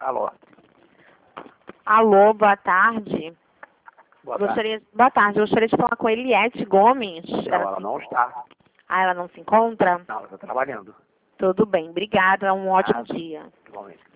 Alô. Alô, boa tarde. Boa tarde. Boa tarde, gostaria de falar com a Eliette Gomes. Não, ela não está. Ah, ela não se encontra? Não, ela está trabalhando. Tudo bem, obrigada, um ótimo dia. Igualmente.